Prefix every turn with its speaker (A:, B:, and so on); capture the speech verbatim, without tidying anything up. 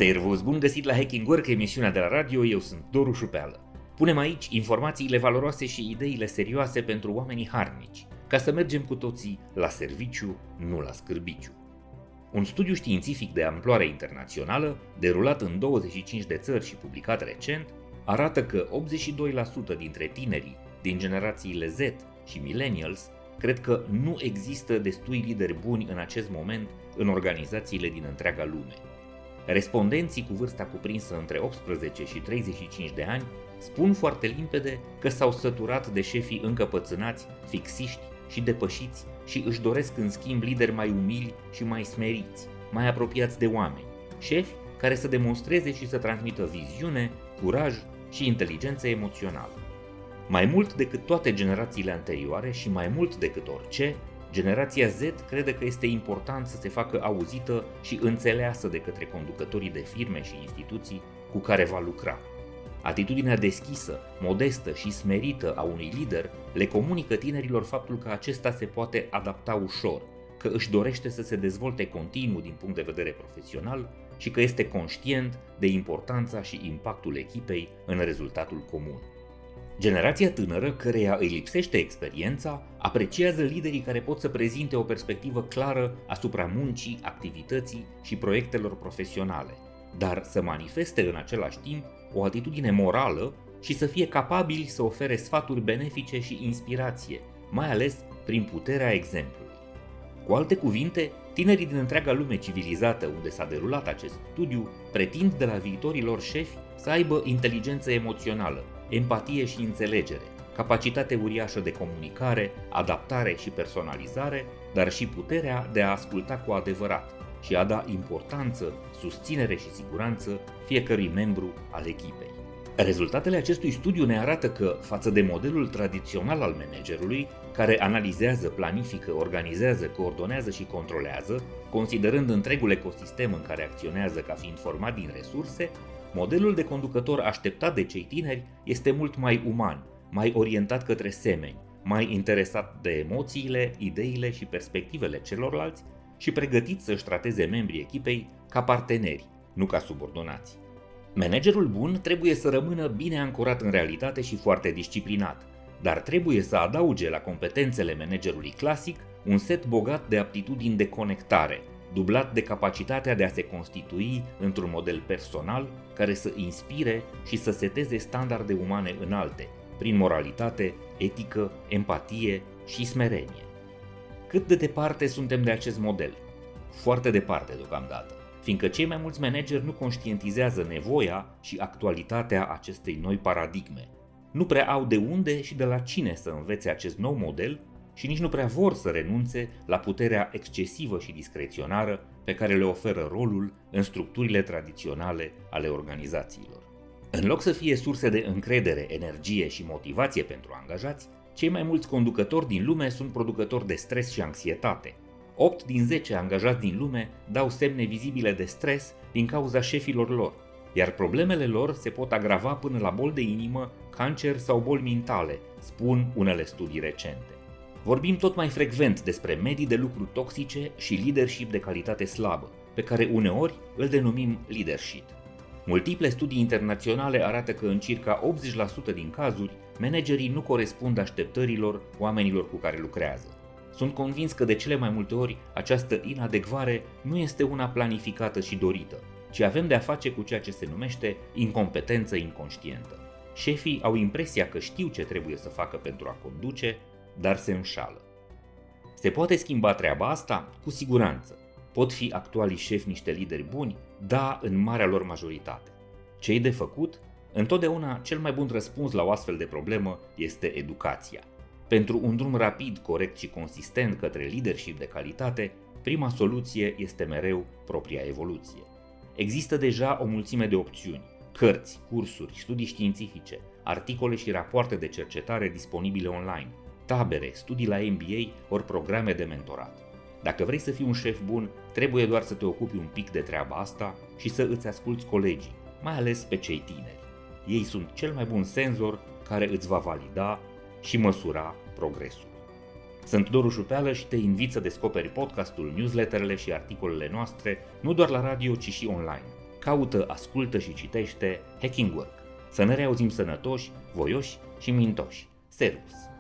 A: Servus, bun găsit la Hacking Work, emisiunea de la radio, eu sunt Doru Șupeală. Punem aici informațiile valoroase și ideile serioase pentru oamenii harnici, ca să mergem cu toții la serviciu, nu la scârbiciu. Un studiu științific de amploare internațională, derulat în douăzeci și cinci de țări și publicat recent, arată că optzeci și doi la sută dintre tinerii din generațiile Z și Millennials cred că nu există destui lideri buni în acest moment în organizațiile din întreaga lume. Respondenții cu vârsta cuprinsă între optsprezece și treizeci și cinci de ani spun foarte limpede că s-au săturat de șefii încăpățânați, fixiști și depășiți și își doresc în schimb lideri mai umili și mai smeriți, mai apropiați de oameni, șefi care să demonstreze și să transmită viziune, curaj și inteligență emoțională. Mai mult decât toate generațiile anterioare și mai mult decât orice, generația Z crede că este important să se facă auzită și înțeleasă de către conducătorii de firme și instituții cu care va lucra. Atitudinea deschisă, modestă și smerită a unui lider le comunică tinerilor faptul că acesta se poate adapta ușor, că își dorește să se dezvolte continuu din punct de vedere profesional și că este conștient de importanța și impactul echipei în rezultatul comun. Generația tânără, căreia îi lipsește experiența, apreciază liderii care pot să prezinte o perspectivă clară asupra muncii, activității și proiectelor profesionale, dar să manifeste în același timp o atitudine morală și să fie capabili să ofere sfaturi benefice și inspirație, mai ales prin puterea exemplului. Cu alte cuvinte, tinerii din întreaga lume civilizată unde s-a derulat acest studiu pretind de la viitorii lor șefi să aibă inteligență emoțională, empatie și înțelegere, capacitate uriașă de comunicare, adaptare și personalizare, dar și puterea de a asculta cu adevărat și a da importanță, susținere și siguranță fiecărui membru al echipei. Rezultatele acestui studiu ne arată că, față de modelul tradițional al managerului, care analizează, planifică, organizează, coordonează și controlează, considerând întregul ecosistem în care acționează ca fiind format din resurse, modelul de conducător așteptat de cei tineri este mult mai uman, mai orientat către semeni, mai interesat de emoțiile, ideile și perspectivele celorlalți și pregătit să-și trateze membrii echipei ca parteneri, nu ca subordonați. Managerul bun trebuie să rămână bine ancorat în realitate și foarte disciplinat, dar trebuie să adauge la competențele managerului clasic un set bogat de aptitudini de conectare, dublat de capacitatea de a se constitui într-un model personal care să inspire și să seteze standarde umane înalte, prin moralitate, etică, empatie și smerenie. Cât de departe suntem de acest model? Foarte departe deocamdată, fiindcă cei mai mulți manageri nu conștientizează nevoia și actualitatea acestei noi paradigme. Nu prea au de unde și de la cine să învețe acest nou model și nici nu prea vor să renunțe la puterea excesivă și discreționară pe care le oferă rolul în structurile tradiționale ale organizațiilor. În loc să fie surse de încredere, energie și motivație pentru angajați, cei mai mulți conducători din lume sunt producători de stres și anxietate. opt din zece angajați din lume dau semne vizibile de stres din cauza șefilor lor, iar problemele lor se pot agrava până la boli de inimă, cancer sau boli mentale, spun unele studii recente. Vorbim tot mai frecvent despre medii de lucru toxice și leadership de calitate slabă, pe care uneori îl denumim leadership. Multiple studii internaționale arată că în circa optzeci la sută din cazuri, managerii nu corespund așteptărilor oamenilor cu care lucrează. Sunt convins că de cele mai multe ori această inadecvare nu este una planificată și dorită, ci avem de a face cu ceea ce se numește incompetență inconștientă. Șefii au impresia că știu ce trebuie să facă pentru a conduce, dar se înșală. Se poate schimba treaba asta? Cu siguranță. Pot fi actualii șefi niște lideri buni? Da, în marea lor majoritate. Ce-i de făcut? Întotdeauna cel mai bun răspuns la o astfel de problemă este educația. Pentru un drum rapid, corect și consistent către leadership de calitate, prima soluție este mereu propria evoluție. Există deja o mulțime de opțiuni, cărți, cursuri, studii științifice, articole și rapoarte de cercetare disponibile online, tabere, studii la M B A ori programe de mentorat. Dacă vrei să fii un șef bun, trebuie doar să te ocupi un pic de treaba asta și să îți asculți colegii, mai ales pe cei tineri. Ei sunt cel mai bun senzor care îți va valida și măsura progresul. Sunt Doru Șupeală și te invit să descoperi podcastul, newsletterele și articolele noastre nu doar la radio, ci și online. caută, ascultă și citește Hacking Work. Să ne reauzim sănătoși, voioși și mintoși. Servus!